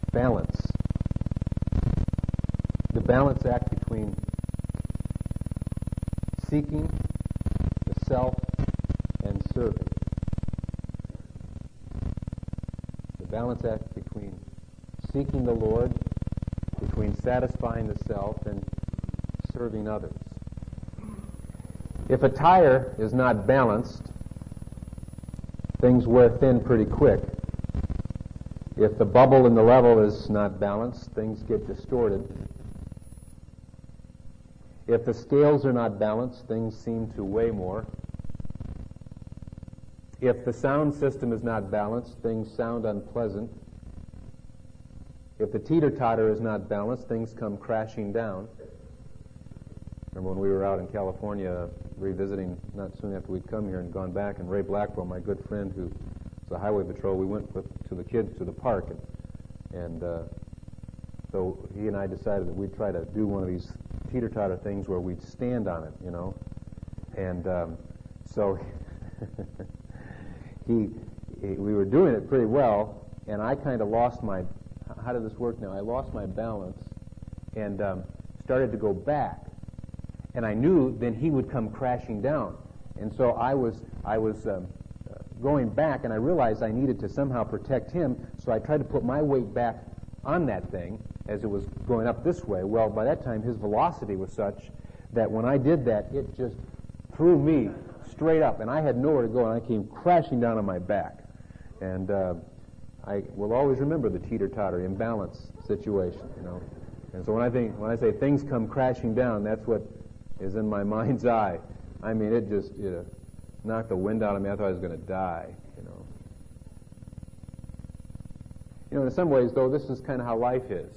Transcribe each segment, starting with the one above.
balance. The balance act between seeking the self and serving. The balance act between seeking the Lord, between satisfying the self and serving others. If a tire is not balanced, things wear thin pretty quick. If the bubble in the level is not balanced, things get distorted. If the scales are not balanced, things seem to weigh more. If the sound system is not balanced, things sound unpleasant. If the teeter-totter is not balanced, things come crashing down. Remember when we were out in California revisiting not soon after we'd come here and gone back, and Ray Blackwell, my good friend who was a highway patrol, we went to the kids to the park, and so he and I decided that we'd try to do one of these teeter-totter things where we'd stand on it, you know, and so we were doing it pretty well, and I kind of lost my, how did this work now? I lost my balance and started to go back. And I knew then he would come crashing down. And so I was going back, and I realized I needed to somehow protect him, so I tried to put my weight back on that thing as it was going up this way. Well, by that time, his velocity was such that when I did that, it just threw me straight up, and I had nowhere to go, and I came crashing down on my back. And I will always remember the teeter-totter imbalance situation, you know. And so when I say things come crashing down, that's what is in my mind's eye. I mean, it just knocked the wind out of me. I thought I was going to die, you know. You know, in some ways, though, this is kind of how life is.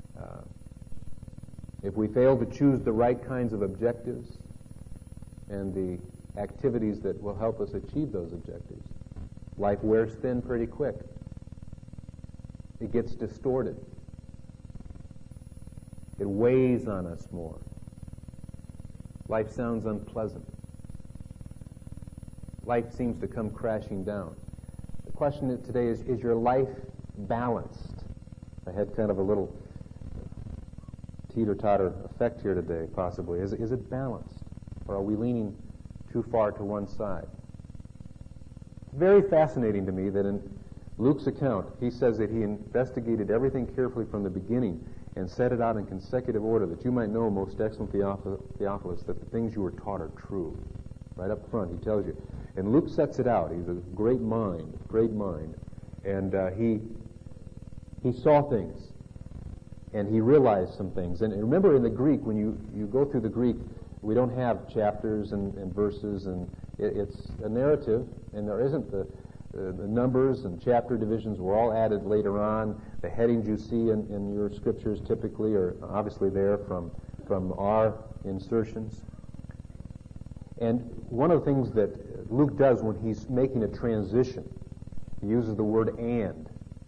If we fail to choose the right kinds of objectives and the activities that will help us achieve those objectives, life wears thin pretty quick. It gets distorted. It weighs on us more. Life sounds unpleasant. Life seems to come crashing down. The question today is your life balanced? I had kind of a little teeter-totter effect here today, possibly. Is it balanced? Or are we leaning too far to one side? It's very fascinating to me that in Luke's account, he says that he investigated everything carefully from the beginning and set it out in consecutive order, that you might know, most excellent Theophilus, that the things you were taught are true. Right up front, he tells you. And Luke sets it out. He's a great mind. And he saw things, and he realized some things. And remember, in the Greek, when you go through the Greek, we don't have chapters and verses, and it's a narrative, and there isn't the numbers and chapter divisions were all added later on. The headings you see in your scriptures typically are obviously there from our insertions. And one of the things that Luke does when he's making a transition, he uses the word and.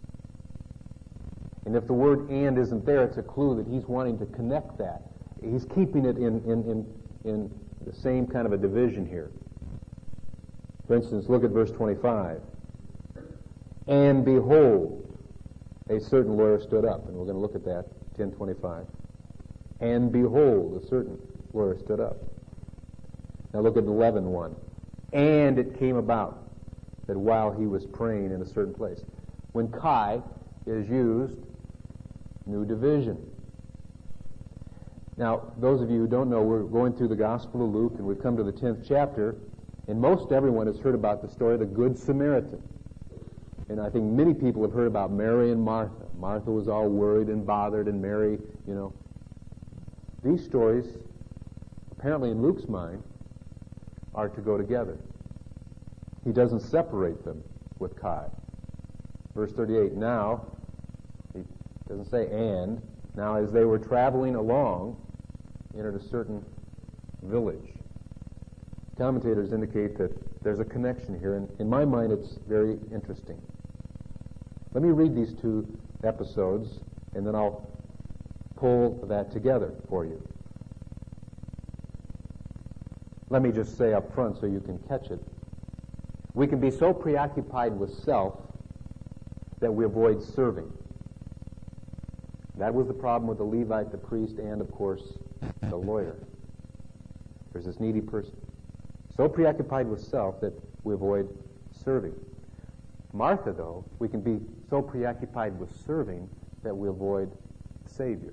And if the word and isn't there, it's a clue that he's wanting to connect that. He's keeping it in the same kind of a division here. For instance, look at verse 25. And behold, a certain lawyer stood up. And we're going to look at that, 10:25. And behold, a certain lawyer stood up. Now look at 11:1. And it came about that while he was praying in a certain place. When Kai is used, new division. Now, those of you who don't know, we're going through the Gospel of Luke, and we've come to the 10th chapter, and most everyone has heard about the story of the Good Samaritan. And I think many people have heard about Mary and Martha. Martha was all worried and bothered, and Mary, you know. These stories, apparently in Luke's mind, are to go together. He doesn't separate them with Kai. Verse 38, now, he doesn't say and, now as they were traveling along, entered a certain village. Commentators indicate that there's a connection here, and in my mind it's very interesting. Let me read these two episodes, and then I'll pull that together for you. Let me just say up front so you can catch it. We can be so preoccupied with self that we avoid serving. That was the problem with the Levite, the priest, and, of course, the lawyer. There's this needy person, so preoccupied with self that we avoid serving. Martha, though, we can be so preoccupied with serving that we avoid the Savior.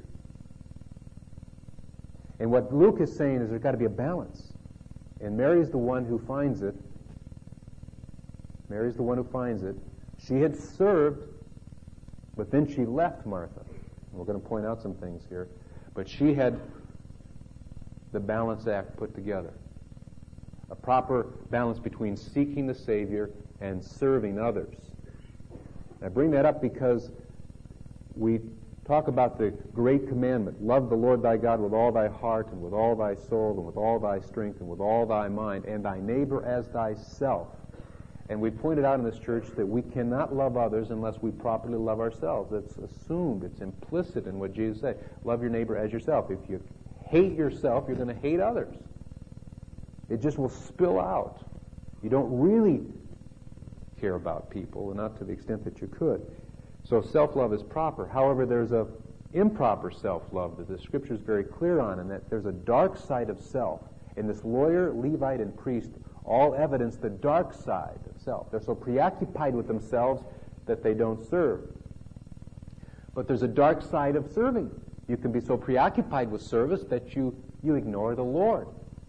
And what Luke is saying is there's got to be a balance. And Mary's the one who finds it. Mary's the one who finds it. She had served, but then she left Martha. And we're going to point out some things here. But she had the balance act put together. A proper balance between seeking the Savior and serving others. I bring that up because we talk about the great commandment, love the Lord thy God with all thy heart and with all thy soul and with all thy strength and with all thy mind, and thy neighbor as thyself. And we pointed out in this church that we cannot love others unless we properly love ourselves. It's assumed, it's implicit in what Jesus said. Love your neighbor as yourself. If you hate yourself, you're going to hate others. It just will spill out. You don't really care about people, and not to the extent that you could. So self-love is proper. However, there's a improper self-love that the Scripture is very clear on, and that there's a dark side of self. And this lawyer, Levite, and priest all evidence the dark side of self. They're so preoccupied with themselves that they don't serve. But there's a dark side of serving. You can be so preoccupied with service that you ignore the Lord.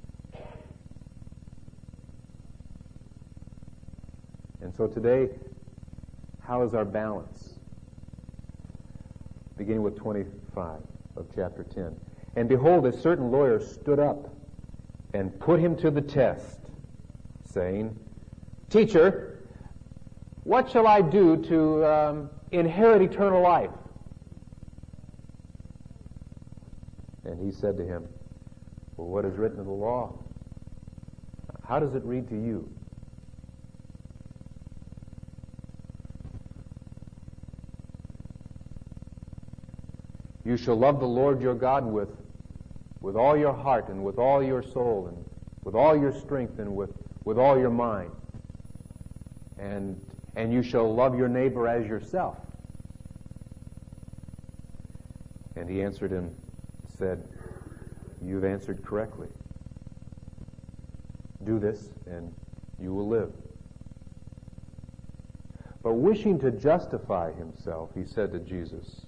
And so today, how is our balance? Beginning with 25 of chapter 10. And behold, a certain lawyer stood up and put him to the test, saying, Teacher, what shall I do to inherit eternal life? And he said to him, Well, what is written in the law? How does it read to you? You shall love the Lord your God with all your heart and with all your soul and with all your strength and with all your mind. And you shall love your neighbor as yourself. And he answered him, said, You've answered correctly. Do this and you will live. But wishing to justify himself, he said to Jesus,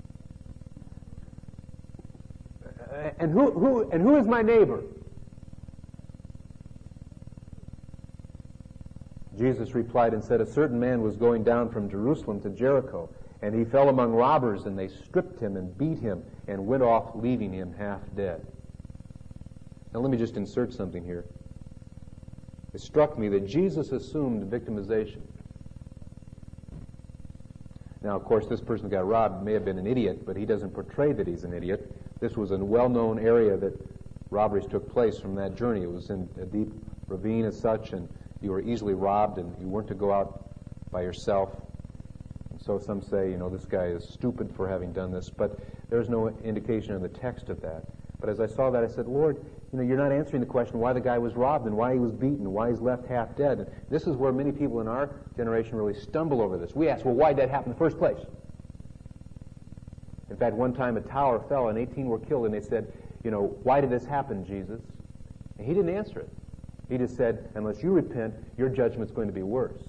And who is my neighbor? Jesus replied and said, A certain man was going down from Jerusalem to Jericho, and he fell among robbers, and they stripped him and beat him and went off, leaving him half dead. Now let me just insert something here. It struck me that Jesus assumed victimization. Now, of course, this person who got robbed may have been an idiot, but he doesn't portray that he's an idiot. This was a well-known area that robberies took place from that journey. It was in a deep ravine as such, and you were easily robbed, and you weren't to go out by yourself. And so some say, this guy is stupid for having done this, but there's no indication in the text of that. But as I saw that, I said, Lord, you're not answering the question why the guy was robbed and why he was beaten, why he's left half dead. And this is where many people in our generation really stumble over this. We ask, well, why did that happen in the first place? In fact, one time a tower fell and 18 were killed, and they said, why did this happen, Jesus? And he didn't answer it. He just said, unless you repent, your judgment's going to be worse.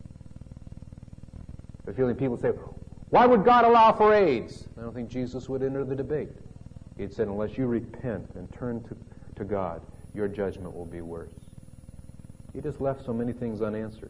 The feeling people say, why would God allow for AIDS? I don't think Jesus would enter the debate. He'd said, unless you repent and turn to God, your judgment will be worse. He just left so many things unanswered.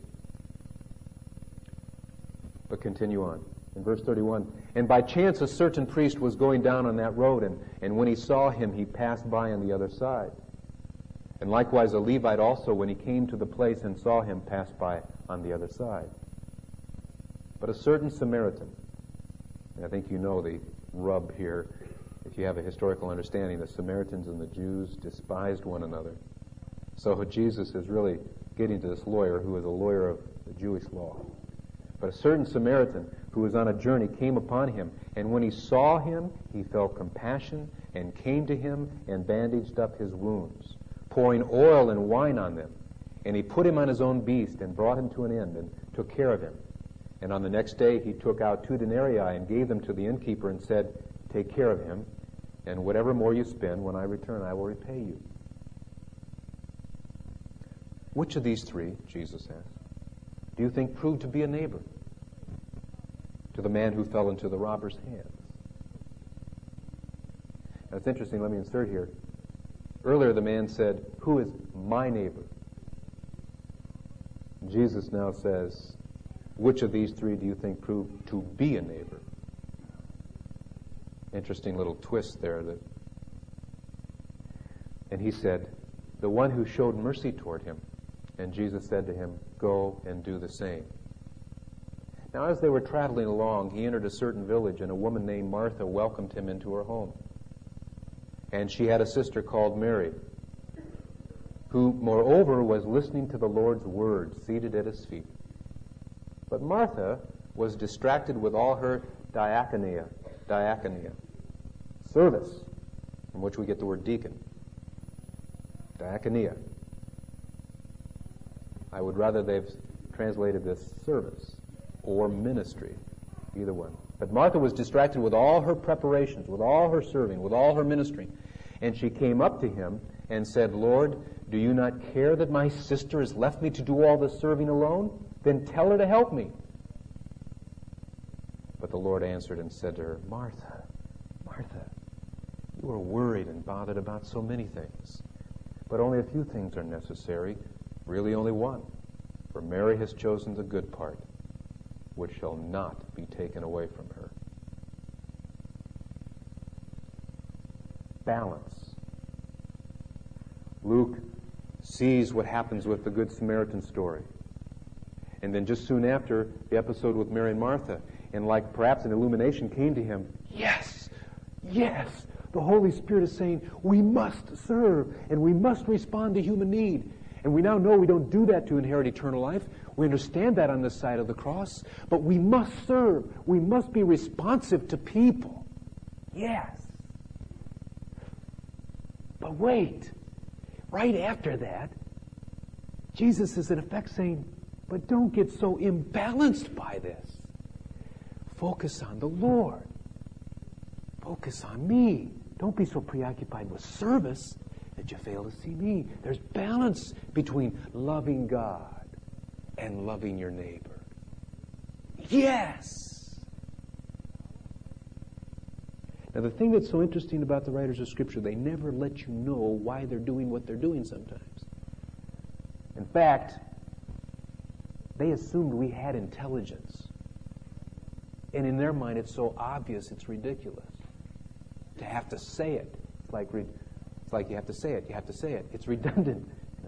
But continue on. In verse 31, and by chance a certain priest was going down on that road, and when he saw him, he passed by on the other side. And likewise a Levite also, when he came to the place and saw him, passed by on the other side. But a certain Samaritan, and I think you know the rub here, if you have a historical understanding, the Samaritans and the Jews despised one another. So Jesus is really getting to this lawyer who is a lawyer of the Jewish law. But a certain Samaritan who was on a journey came upon him, and when he saw him, he felt compassion and came to him and bandaged up his wounds, pouring oil and wine on them. And he put him on his own beast and brought him to an inn and took care of him. And on the next day he took out 2 denarii and gave them to the innkeeper and said, take care of him, and whatever more you spend, when I return, I will repay you. Which of these three, Jesus asked, do you think proved to be a neighbor to the man who fell into the robber's hands? Now it's interesting, let me insert here. Earlier the man said, who is my neighbor? Jesus now says, which of these three do you think proved to be a neighbor? Interesting little twist there. And he said, the one who showed mercy toward him. And Jesus said to him, go and do the same. Now as they were traveling along, he entered a certain village, and a woman named Martha welcomed him into her home. And she had a sister called Mary, who moreover was listening to the Lord's word, seated at his feet. But Martha was distracted with all her diakonia, service, from which we get the word deacon. Diakonia. I would rather they've translated this service or ministry, either one. But Martha was distracted with all her preparations, with all her serving, with all her ministry. And she came up to him and said, Lord, do you not care that my sister has left me to do all this serving alone? Then tell her to help me. But the Lord answered and said to her, Martha, Martha, you are worried and bothered about so many things. But only a few things are necessary, really only one. For Mary has chosen the good part, which shall not be taken away from her. Balance. Luke sees what happens with the Good Samaritan story. And then just soon after, the episode with Mary and Martha. And like perhaps an illumination came to him. Yes, yes, the Holy Spirit is saying we must serve and we must respond to human need. And we now know we don't do that to inherit eternal life. We understand that on this side of the cross. But we must serve. We must be responsive to people. Yes. But wait. Right after that, Jesus is in effect saying, but don't get so imbalanced by this. Focus on the Lord. Focus on me. Don't be so preoccupied with service that you fail to see me. There's balance between loving God and loving your neighbor. Yes! Now the thing that's so interesting about the writers of Scripture, they never let you know why they're doing what they're doing sometimes. In fact, they assumed we had intelligence. And in their mind, it's so obvious, it's ridiculous. To have to say it. It's like you have to say it. You have to say it. It's redundant. You know?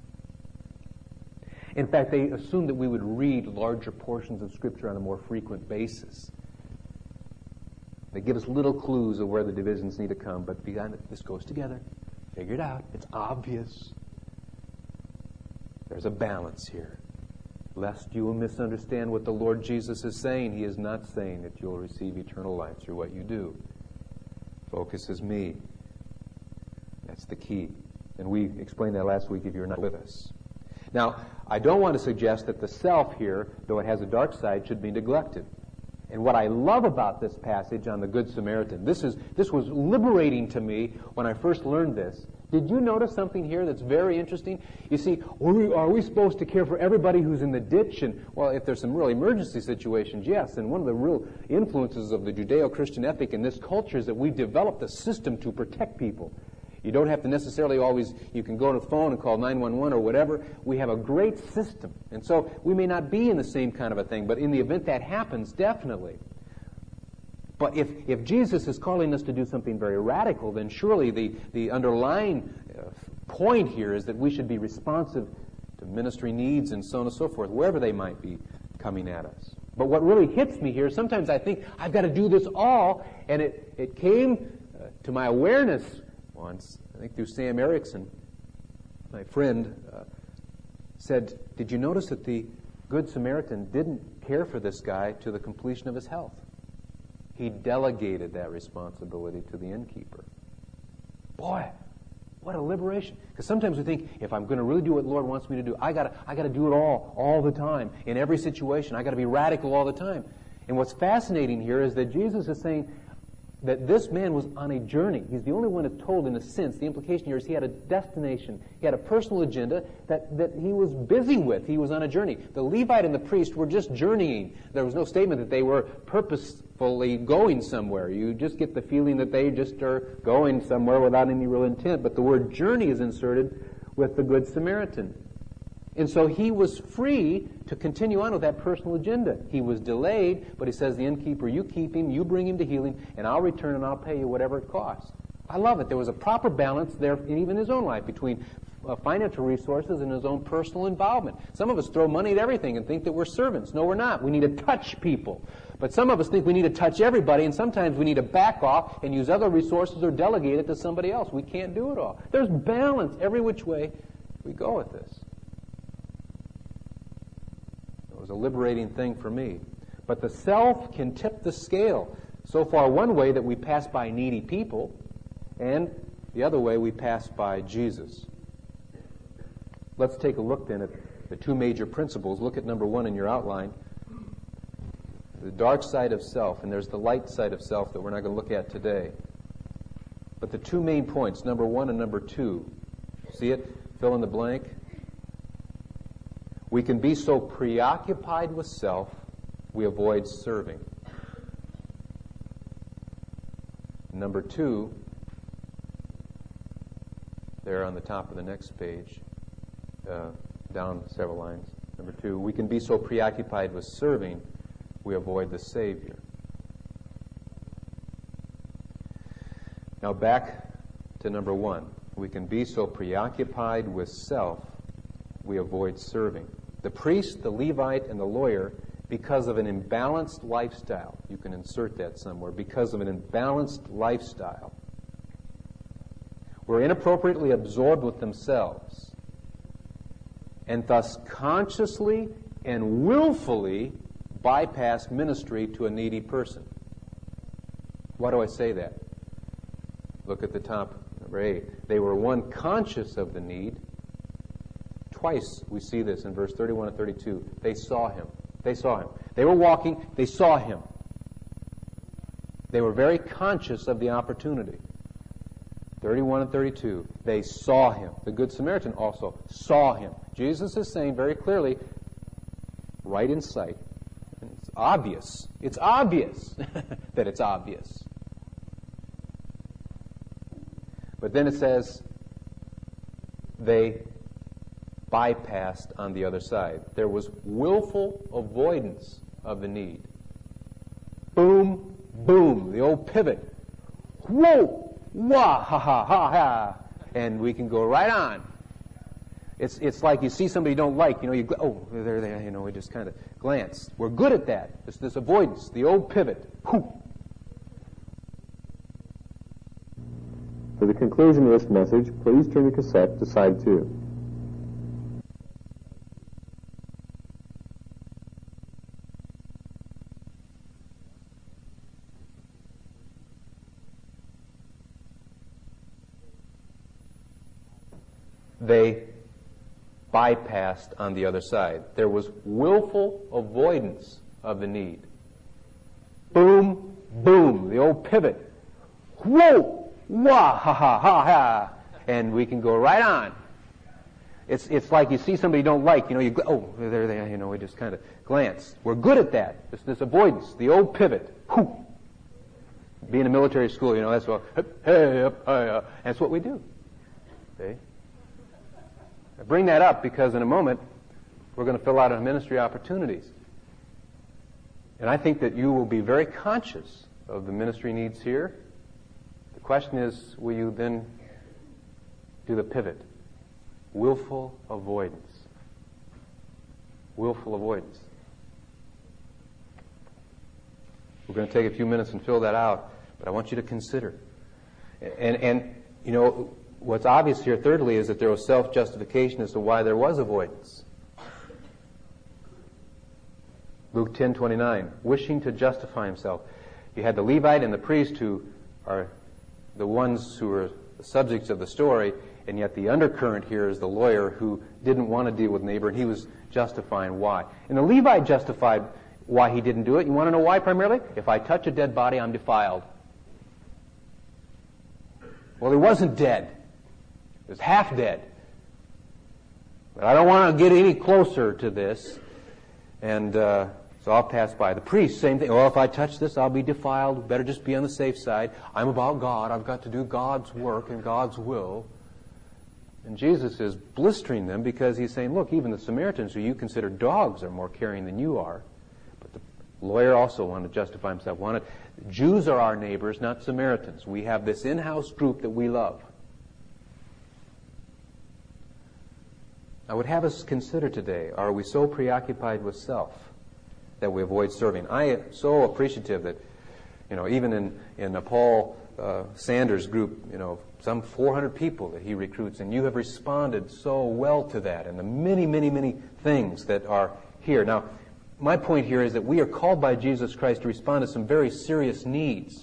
In fact, they assumed that we would read larger portions of Scripture on a more frequent basis. They give us little clues of where the divisions need to come, but beyond it, this goes together. Figure it out. It's obvious. There's a balance here. Lest you will misunderstand what the Lord Jesus is saying. He is not saying that you'll receive eternal life through what you do. Focus is me. That's the key. And we explained that last week if you're not with us. Now, I don't want to suggest that the self here, though it has a dark side, should be neglected. And what I love about this passage on the Good Samaritan, this was liberating to me when I first learned this. Did you notice something here that's very interesting? You see, are we supposed to care for everybody who's in the ditch? And, well, if there's some real emergency situations, yes. And one of the real influences of the Judeo-Christian ethic in this culture is that we've developed a system to protect people. You don't have to necessarily always, you can go to the phone and call 911 or whatever. We have a great system. And so we may not be in the same kind of a thing, but in the event that happens, definitely. But if Jesus is calling us to do something very radical, then surely the underlying point here is that we should be responsive to ministry needs and so on and so forth, wherever they might be coming at us. But what really hits me here, sometimes I think, I've got to do this all, and it came to my awareness once, I think through Sam Erickson, my friend, said, did you notice that the Good Samaritan didn't care for this guy to the completion of his health? He delegated that responsibility to the innkeeper. Boy, what a liberation. Because sometimes we think, if I'm going to really do what the Lord wants me to do, I got to do it all the time, in every situation. I got to be radical all the time. And what's fascinating here is that Jesus is saying, that this man was on a journey. He's the only one that's told, in a sense, the implication here is he had a destination. He had a personal agenda that he was busy with. He was on a journey. The Levite and the priest were just journeying. There was no statement that they were purposefully going somewhere. You just get the feeling that they just are going somewhere without any real intent. But the word journey is inserted with the Good Samaritan. And so he was free to continue on with that personal agenda. He was delayed, but he says, the innkeeper, you keep him, you bring him to healing, and I'll return and I'll pay you whatever it costs. I love it. There was a proper balance there in even his own life between financial resources and his own personal involvement. Some of us throw money at everything and think that we're servants. No, we're not. We need to touch people. But some of us think we need to touch everybody, and sometimes we need to back off and use other resources or delegate it to somebody else. We can't do it all. There's balance every which way we go with this. It was a liberating thing for me. But the self can tip the scale. So far, one way that we pass by needy people, and the other way we pass by Jesus. Let's take a look then at the two major principles. Look at number one in your outline. The dark side of self, and there's the light side of self that we're not going to look at today. But the two main points, number one and number two. See it? Fill in the blank. We can be so preoccupied with self, we avoid serving. Number two, there on the top of the next page, down several lines. Number two, we can be so preoccupied with serving, we avoid the Savior. Now back to number one. We can be so preoccupied with self, we avoid serving. The priest, the Levite, and the lawyer, because of an imbalanced lifestyle, you can insert that somewhere, because of an imbalanced lifestyle, were inappropriately absorbed with themselves, and thus consciously and willfully bypassed ministry to a needy person. Why do I say that? Look at the top, number 8. They were, one, conscious of the need. Twice we see this in verse 31 and 32. They saw him. They saw him. They were walking. They saw him. They were very conscious of the opportunity. 31 and 32. They saw him. The Good Samaritan also saw him. Jesus is saying very clearly, right in sight. It's obvious. It's obvious that it's obvious. But then it says, they bypassed on the other side. There was willful avoidance of the need. Boom, boom, the old pivot. Whoa, wah, ha, ha, ha, ha. And we can go right on. It's like you see somebody you don't like, you go, oh, there they are, we just kind of glance. We're good at that. This avoidance, the old pivot. Whew. For the conclusion of this message, please turn your cassette to side 2. They bypassed on the other side. There was willful avoidance of the need. Boom, boom, the old pivot. Whoa, wah, ha, ha, ha, ha. And we can go right on. It's like you see somebody you don't like, you go, oh, there they are, we just kind of glance. We're good at that. This avoidance, the old pivot. Whew. Being a military school, that's what, hey, up, hey, that's what we do. See? I bring that up because in a moment we're going to fill out our ministry opportunities. And I think that you will be very conscious of the ministry needs here. The question is, will you then do the pivot? Willful avoidance. Willful avoidance. We're going to take a few minutes and fill that out, but I want you to consider. And what's obvious here, thirdly, is that there was self-justification as to why there was avoidance. Luke 10:29, wishing to justify himself. You had the Levite and the priest who are the ones who are the subjects of the story, and yet the undercurrent here is the lawyer who didn't want to deal with neighbor, and he was justifying why. And the Levite justified why he didn't do it. You want to know why primarily? If I touch a dead body, I'm defiled. Well, he wasn't dead. He was half dead. But I don't want to get any closer to this. And so I'll pass by. The priest, same thing. Well, if I touch this, I'll be defiled. Better just be on the safe side. I'm about God. I've got to do God's work and God's will. And Jesus is blistering them because he's saying, look, even the Samaritans who you consider dogs are more caring than you are. But the lawyer also wanted to justify himself. Jews are our neighbors, not Samaritans. We have this in-house group that we love. I would have us consider today, are we so preoccupied with self that we avoid serving? I am so appreciative that, even in Paul Sanders' group, some 400 people that he recruits, and you have responded so well to that, and the many, many, many things that are here. Now, my point here is that we are called by Jesus Christ to respond to some very serious needs.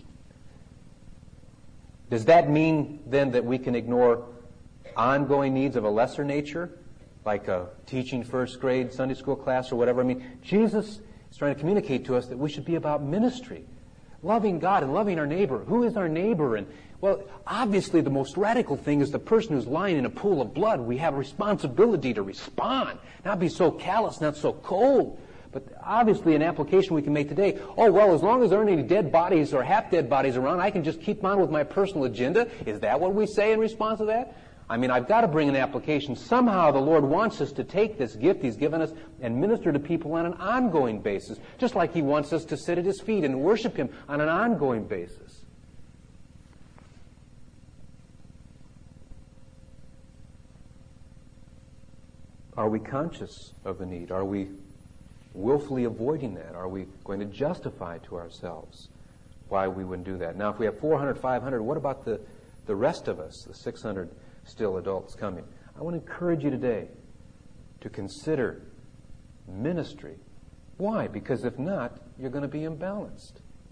Does that mean, then, that we can ignore ongoing needs of a lesser nature, like teaching first grade Sunday school class or whatever? I mean, Jesus is trying to communicate to us that we should be about ministry, loving God and loving our neighbor. Who is our neighbor? And, well, obviously the most radical thing is the person who's lying in a pool of blood. We have a responsibility to respond, not be so callous, not so cold. But obviously an application we can make today, as long as there aren't any dead bodies or half-dead bodies around, I can just keep on with my personal agenda. Is that what we say in response to that? I mean, I've got to bring an application. Somehow the Lord wants us to take this gift He's given us and minister to people on an ongoing basis, just like He wants us to sit at His feet and worship Him on an ongoing basis. Are we conscious of the need? Are we willfully avoiding that? Are we going to justify to ourselves why we wouldn't do that? Now, if we have 400, 500, what about the rest of us, the 600 still adults coming? I want to encourage you today to consider ministry. Why? Because if not, you're going to be imbalanced.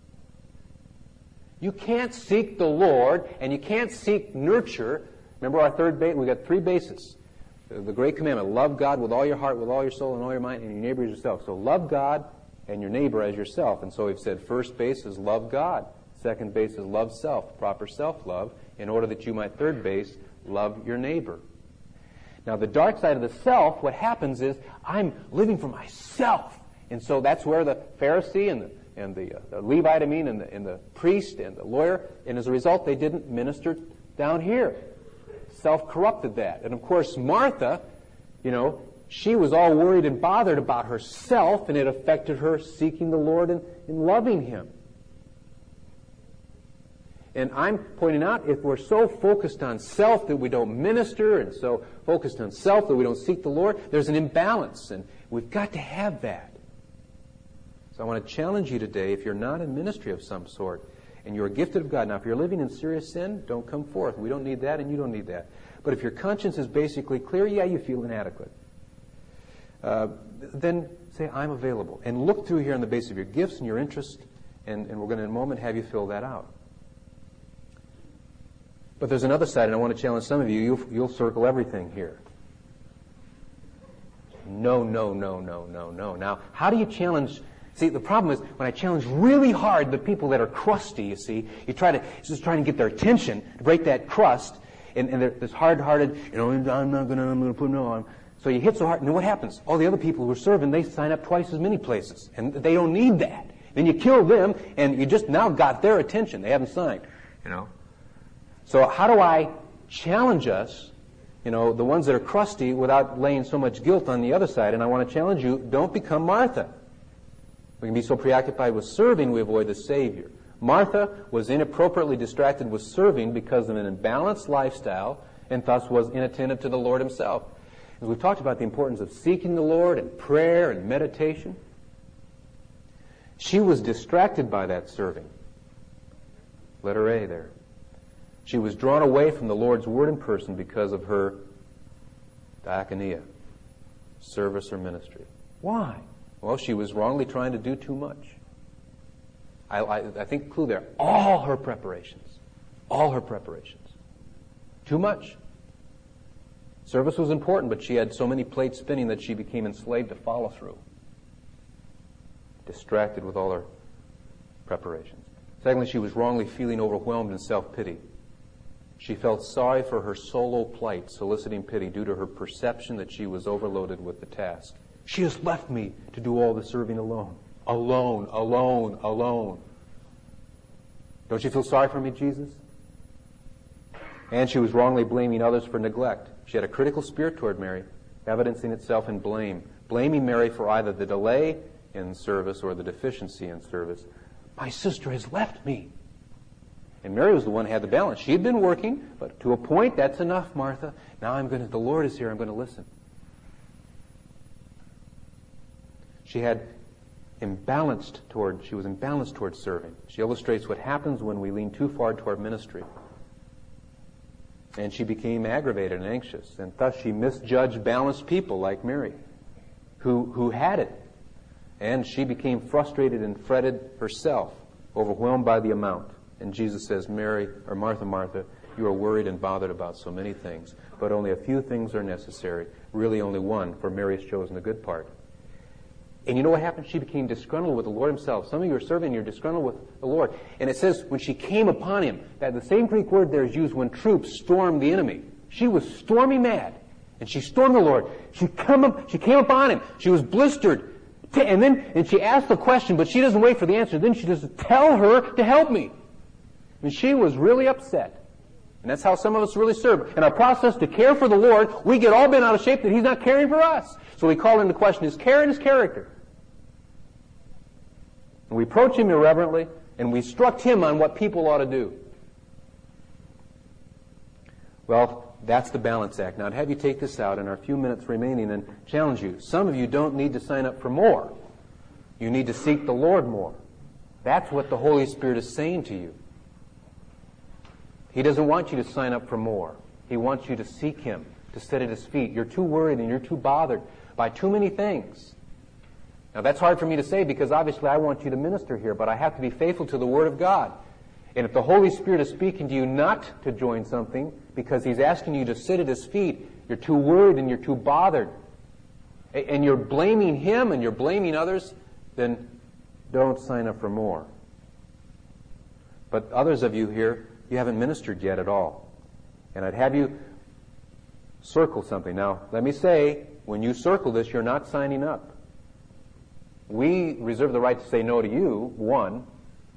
You can't seek the Lord and you can't seek nurture. Remember our third base? We got three bases. The great commandment, love God with all your heart, with all your soul, and all your mind, and your neighbor as yourself. So love God and your neighbor as yourself. And so we've said first base is love God. Second base is love self, proper self-love, in order that you might, third base, love your neighbor. Now, the dark side of the self, what happens is I'm living for myself. And so that's where the Pharisee and the Levite, and the priest and the lawyer, and as a result, they didn't minister down here. Self-corrupted that. And of course, Martha, she was all worried and bothered about herself, and it affected her seeking the Lord and loving Him. And I'm pointing out, if we're so focused on self that we don't minister, and so focused on self that we don't seek the Lord, there's an imbalance, and we've got to have that. So I want to challenge you today, if you're not in ministry of some sort, and you're gifted of God. Now, if you're living in serious sin, don't come forth. We don't need that, and you don't need that. But if your conscience is basically clear, you feel inadequate. Then say, I'm available. And look through here on the basis of your gifts and your interests, and we're going to in a moment have you fill that out. But there's another side, and I want to challenge some of you. You'll circle everything here. No, no, no, no, no, no. Now, how do you challenge? See, the problem is when I challenge really hard the people that are crusty, you see, it's just trying to get their attention, to break that crust, and they're this hard-hearted, I'm going to put no on. So you hit so hard, and then what happens? All the other people who are serving, they sign up twice as many places, and they don't need that. Then you kill them, and you just now got their attention. They haven't signed, So how do I challenge us, the ones that are crusty, without laying so much guilt on the other side? And I want to challenge you, don't become Martha. We can be so preoccupied with serving, we avoid the Savior. Martha was inappropriately distracted with serving because of an imbalanced lifestyle, and thus was inattentive to the Lord Himself. As we've talked about the importance of seeking the Lord and prayer and meditation, she was distracted by that serving. Letter A there. She was drawn away from the Lord's Word in person because of her diakonia, service or ministry. Why? Well, she was wrongly trying to do too much. I think the clue there, all her preparations. Too much. Service was important, but she had so many plates spinning that she became enslaved to follow through. Distracted with all her preparations. Secondly, she was wrongly feeling overwhelmed in self-pity. She felt sorry for her solo plight, soliciting pity due to her perception that she was overloaded with the task. She has left me to do all the serving alone. Alone, alone, alone. Don't you feel sorry for me, Jesus? And she was wrongly blaming others for neglect. She had a critical spirit toward Mary, evidencing itself in blame, blaming Mary for either the delay in service or the deficiency in service. My sister has left me. And Mary was the one who had the balance. She had been working, but to a point, that's enough, Martha. Now the Lord is here, I'm going to listen. She was imbalanced toward serving. She illustrates what happens when we lean too far toward ministry. And she became aggravated and anxious, and thus she misjudged balanced people like Mary, who had it. And she became frustrated and fretted herself, overwhelmed by the amount. And Jesus says, Martha, Martha, you are worried and bothered about so many things, but only a few things are necessary. Really only one, for Mary has chosen the good part. And you know what happened? She became disgruntled with the Lord himself. Some of you are serving, you're disgruntled with the Lord. And it says, when she came upon him, that the same Greek word there is used when troops storm the enemy. She was stormy mad. And she stormed the Lord. She came upon him. She was blistered. And she asked the question, but she doesn't wait for the answer. Then she just tell her to help me. And she was really upset. And that's how some of us really serve. In our process to care for the Lord, we get all bent out of shape that he's not caring for us. So we call into question his care and his character. And we approach him irreverently, and we instruct him on what people ought to do. Well, that's the balance act. Now, I'd have you take this out in our few minutes remaining and challenge you. Some of you don't need to sign up for more. You need to seek the Lord more. That's what the Holy Spirit is saying to you. He doesn't want you to sign up for more. He wants you to seek him, to sit at his feet. You're too worried and you're too bothered by too many things. Now, that's hard for me to say because obviously I want you to minister here, but I have to be faithful to the Word of God. And if the Holy Spirit is speaking to you not to join something because he's asking you to sit at his feet, you're too worried and you're too bothered, and you're blaming him and you're blaming others, then don't sign up for more. But others of you here, you haven't ministered yet at all. And I'd have you circle something. Now, let me say, when you circle this, you're not signing up. We reserve the right to say no to you, one.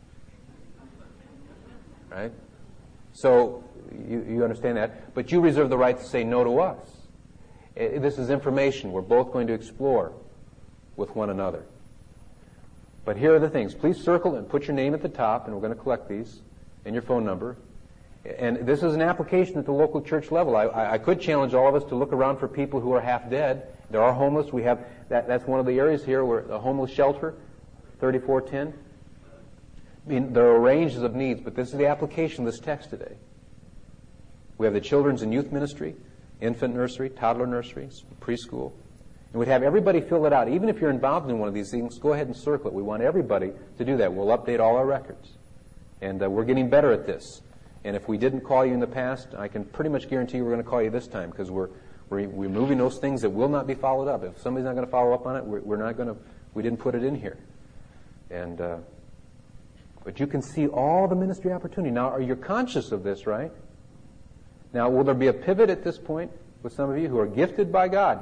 Right? So, you understand that. But you reserve the right to say no to us. This is information we're both going to explore with one another. But here are the things. Please circle and put your name at the top, and we're going to collect these, and your phone number. And this is an application at the local church level. I could challenge all of us to look around for people who are half dead. There are homeless. We have that's one of the areas here where the homeless shelter, 3410. I mean, there are ranges of needs, but this is the application of this text today. We have the children's and youth ministry, infant nursery, toddler nursery, preschool. And we'd have everybody fill it out. Even if you're involved in one of these things, go ahead and circle it. We want everybody to do that. We'll update all our records. And we're getting better at this. And if we didn't call you in the past, I can pretty much guarantee we're going to call you this time because we're removing those things that will not be followed up. If somebody's not going to follow up on it, we didn't put it in here. And but you can see all the ministry opportunity. Now, are you conscious of this, right? Now, will there be a pivot at this point with some of you who are gifted by God?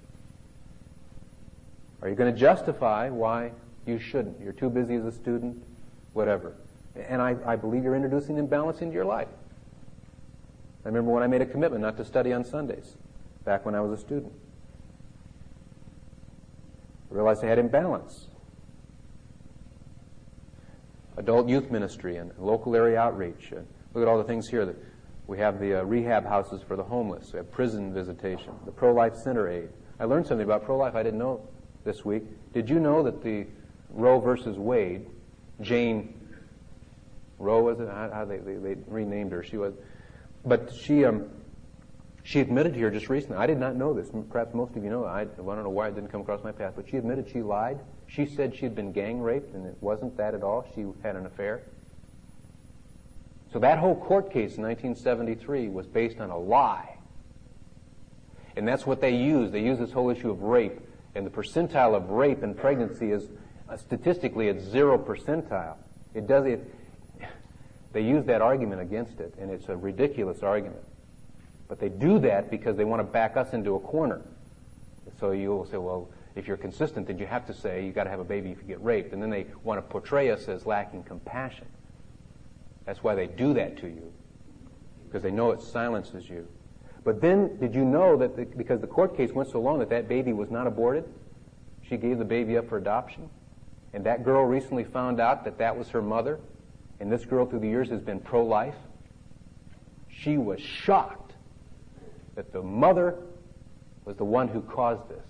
Are you going to justify why you shouldn't? You're too busy as a student, whatever. And I believe you're introducing imbalance into your life. I remember when I made a commitment not to study on Sundays, back when I was a student. I realized I had imbalance. Adult youth ministry and local area outreach. Look at all the things here. That we have the rehab houses for the homeless. We have prison visitation, the pro-life center aid. I learned something about pro-life I didn't know this week. Did you know that the Roe versus Wade, Jane Roe, was it? How they renamed her. But she admitted here just recently. I did not know this. Perhaps most of you know. I don't know why it didn't come across my path. But she admitted she lied. She said she had been gang raped, and it wasn't that at all. She had an affair. So that whole court case in 1973 was based on a lie. And that's what they used. They used this whole issue of rape. And the percentile of rape and pregnancy is statistically at 0 percentile. They use that argument against it, and it's a ridiculous argument. But they do that because they want to back us into a corner. So you'll say, well, if you're consistent, then you have to say you've got to have a baby if you get raped. And then they want to portray us as lacking compassion. That's why they do that to you, because they know it silences you. But then, did you know that because the court case went so long that baby was not aborted? She gave the baby up for adoption. And that girl recently found out that was her mother. And this girl through the years has been pro-life. She was shocked that the mother was the one who caused this.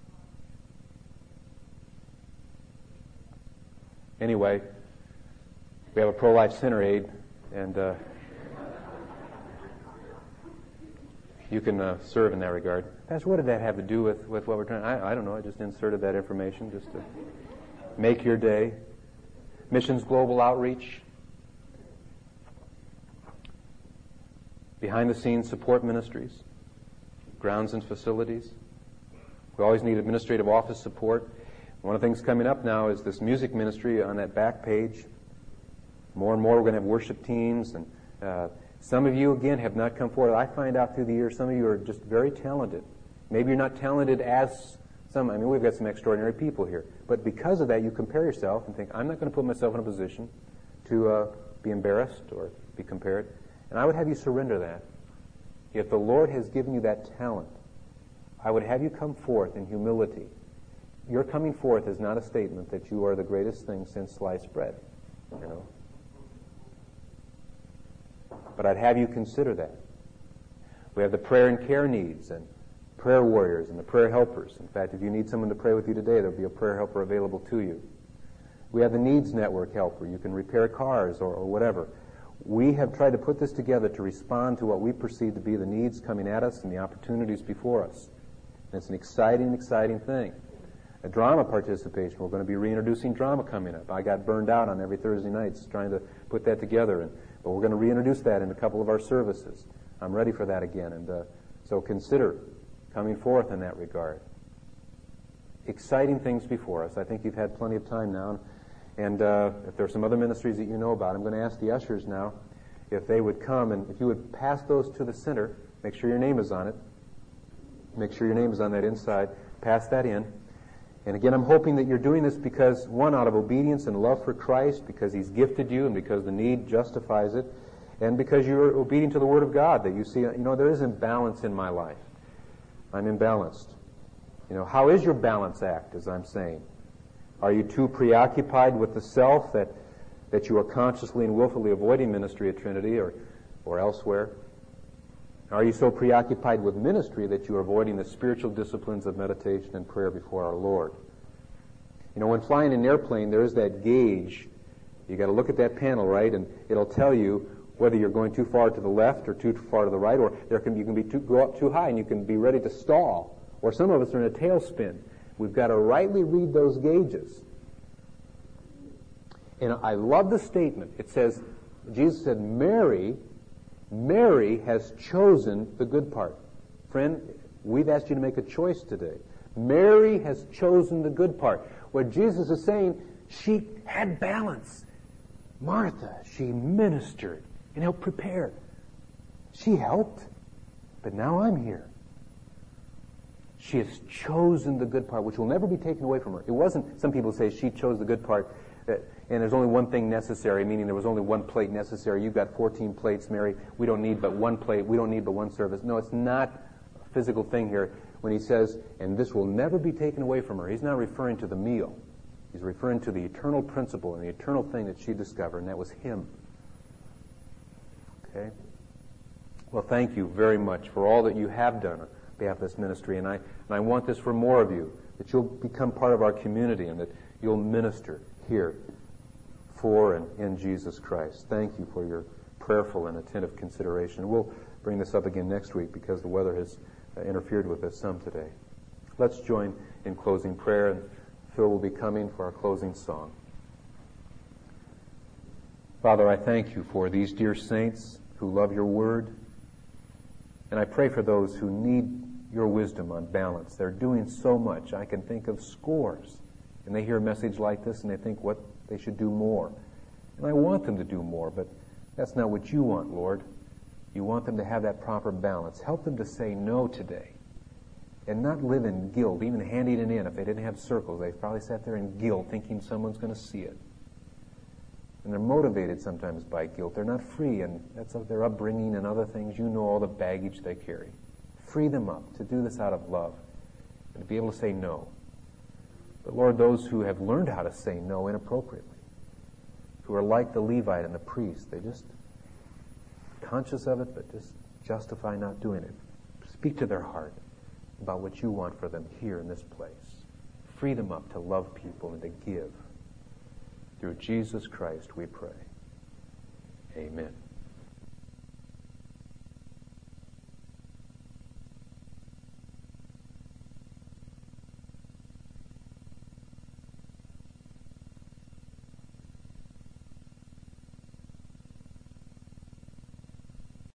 Anyway, we have a pro-life center aide, and you can serve in that regard. Pastor, what did that have to do with what we're trying? I don't know. I just inserted that information just to make your day. Missions Global Outreach. Behind-the-scenes support ministries. Grounds and facilities. We always need administrative office support. One of the things coming up now is this music ministry on that back page. More and more we're going to have worship teams, and some of you, again, have not come forward. I find out through the years some of you are just very talented. Maybe you're not talented as some. I mean, we've got some extraordinary people here. But because of that, you compare yourself and think, I'm not going to put myself in a position to be embarrassed or be compared. And I would have you surrender that. If the Lord has given you that talent, I would have you come forth in humility. Your coming forth is not a statement that you are the greatest thing since sliced bread. You know. But I'd have you consider that. We have the prayer and care needs and prayer warriors and the prayer helpers. In fact, if you need someone to pray with you today, there'll be a prayer helper available to you. We have the needs network helper. You can repair cars or whatever. We have tried to put this together to respond to what we perceive to be the needs coming at us and the opportunities before us. And it's an exciting, exciting thing. A drama participation. We're going to be reintroducing drama coming up. I got burned out on every Thursday nights trying to put that together, but we're going to reintroduce that in a couple of our services. I'm ready for that again, and so consider coming forth in that regard. Exciting things before us. I think you've had plenty of time now, and if there are some other ministries that you know about, I'm going to ask the ushers now if they would come, and if you would pass those to the center, make sure your name is on it. Make sure your name is on that inside. Pass that in. And again, I'm hoping that you're doing this because, one, out of obedience and love for Christ, because He's gifted you and because the need justifies it, and because you're obedient to the Word of God, that you see, there is imbalance in my life. I'm imbalanced. How is your balance act, as I'm saying? Are you too preoccupied with the self that you are consciously and willfully avoiding ministry at Trinity or elsewhere? Are you so preoccupied with ministry that you are avoiding the spiritual disciplines of meditation and prayer before our Lord? When flying in an airplane, there is that gauge. You got to look at that panel, right? And it'll tell you whether you're going too far to the left or too far to the right, or you can go up too high and you can be ready to stall. Or some of us are in a tailspin. We've got to rightly read those gauges. And I love the statement. It says, Jesus said, Mary has chosen the good part. Friend, we've asked you to make a choice today. Mary has chosen the good part. What Jesus is saying, she had balance. Martha, she ministered and helped prepare. She helped, but now I'm here. She has chosen the good part, which will never be taken away from her. It wasn't, some people say she chose the good part, and there's only one thing necessary, meaning there was only one plate necessary. You've got 14 plates, Mary. We don't need but one plate. We don't need but one service. No, it's not a physical thing here. When he says, and this will never be taken away from her, he's not referring to the meal. He's referring to the eternal principle and the eternal thing that she discovered, and that was him. Okay? Well, thank you very much for all that you have done on behalf of this ministry, and I want this for more of you, that you'll become part of our community and that you'll minister here for and in Jesus Christ. Thank you for your prayerful and attentive consideration. We'll bring this up again next week because the weather has interfered with us some today. Let's join in closing prayer, and Phil will be coming for our closing song. Father, I thank you for these dear saints who love your word, and I pray for those who need your wisdom on balance. They're doing so much. I can think of scores, and they hear a message like this and they think what they should do more. And I want them to do more, but That's not what you want, Lord. You want them to have that proper balance. Help them to say no today and not live in guilt, even handing it in. If they didn't have circles, they probably sat there in guilt thinking someone's going to see it. And they're motivated sometimes by guilt. They're not free, and that's of their upbringing and other things. You know all the baggage they carry. Free them up to do this out of love and to be able to say no. But Lord, those who have learned how to say no inappropriately, who are like the Levite and the priest, they're just conscious of it, but just justify not doing it. Speak to their heart about what you want for them here in this place. Free them up to love people and to give. Through Jesus Christ we pray. Amen.